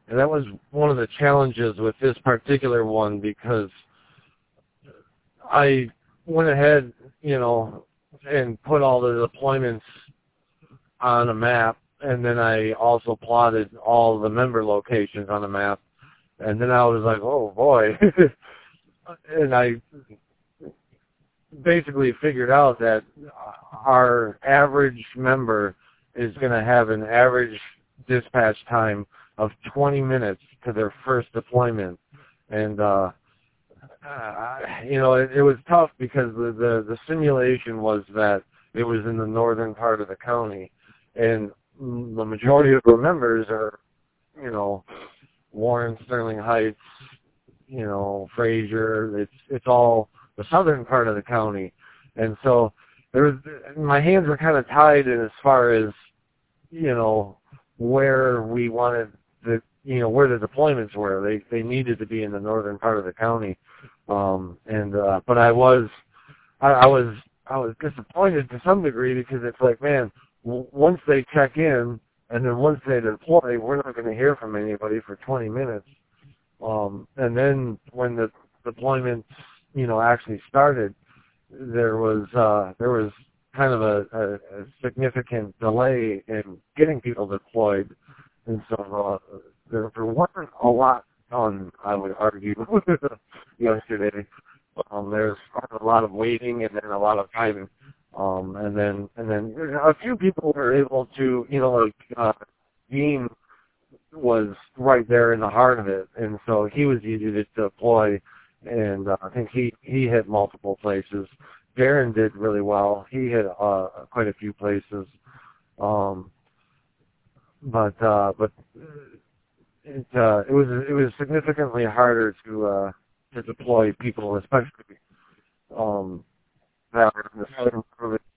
And that was one of the challenges with this particular one because I went ahead, and put all the deployments on a map, and then I also plotted all the member locations on a map, and then I was like, oh boy, and I basically figured out that our average member is going to have an average dispatch time of 20 minutes to their first deployment, and it was tough because the simulation was that it was in the northern part of the county, and the majority of the members are, Warren, Sterling Heights, Fraser. It's all the southern part of the county, and so my hands were kind of tied in as far as, where we wanted where the deployments were. They needed to be in the northern part of the county. But I was disappointed to some degree because it's like, man, once they check in and then once they deploy, we're not going to hear from anybody for 20 minutes. And then when the deployments, actually started, there was kind of a significant delay in getting people deployed, and so there wasn't a lot done, I would argue, yesterday. There's a lot of waiting and then a lot of timing. And then a few people were able to, Dean was right there in the heart of it, and so he was easy to deploy, and I think he hit multiple places. Darren did really well. He hit quite a few places. But it was significantly harder to deploy people, especially that were in the southern